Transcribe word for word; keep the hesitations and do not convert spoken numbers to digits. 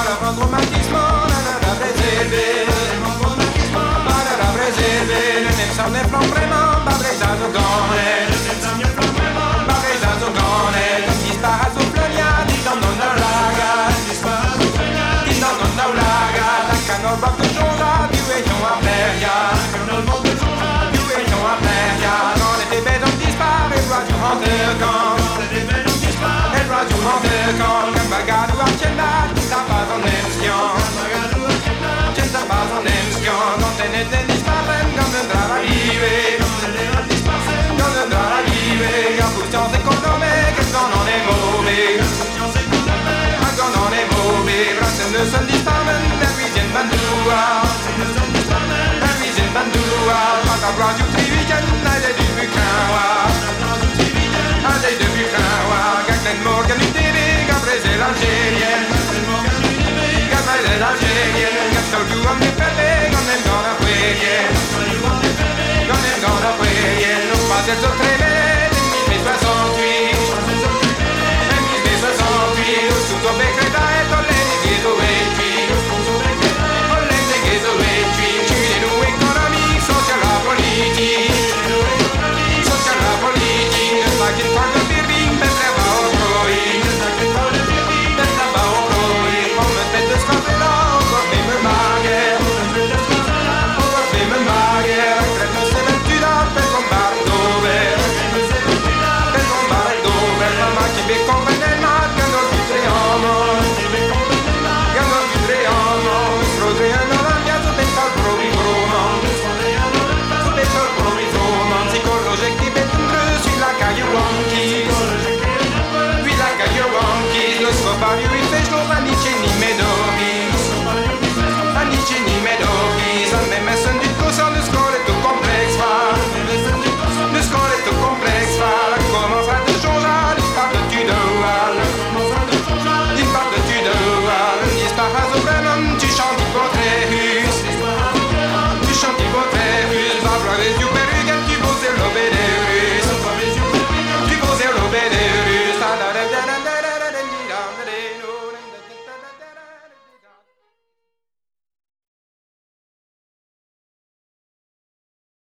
Malheureusement romantisme, nanana preservé. Malheureusement preservé. Le nem sam ne flam vraiment, pas les azogone. Pas les azogone. Comme disparaît sous flonia, dit dans non la laga. Dit dans non la laga. La canol va que jonga, du étion à feria. Du étion à feria. Quand les bébés ont disparu, doit tu rentrer quand. Elle va du rentrer quand. Comme bagarre ou archena, t'as pas en émission. T'as pas en émission. Quand t'es né, t'es disparu, comme un drap à vivre. Comme un drap à vivre. Y'a beaucoup de chance économée, qu'est-ce qu'on en est mauvais. Quand on est mauvais, Brassen ne se disparu, la cuisine bandoua. La cuisine bandoua. Quand t'as bras du trivigen, elle est du bucawa. Elle est du bucawa. Gagnen Morgan du T V, Gabriel l'Algérienne. Gabriel l'Algérienne. Gaston du homme du Pelé, on aime dans la poirière. On aime dans la poirière. Nous pas être très belles, mais soixante-huit. Mais soixante-huit, sous ton bec et ta tête, on les déguise au étui. On les déguise au étui. Tu es nous économique, social la politique. Social la politique. Ne pas qu'il parle de birbing, mais très bas au proï. Mais très bas au proï. On me fait de scandale, encore même maguère. Encore même maguère. Crête de semaine, tu l'as fait comme bardo vert. Fait comme bardo vert. Maman qui me comprenne mal, que non tu triamo. Que non tu triamo. Srodriano la mia, tu pensa al provi promo. Tu pensa al provi promo. Psychologique qui met une creux sur la caille wonky. Puis la caille wonky. Le soir, il fait chaud, ni chez ni médo.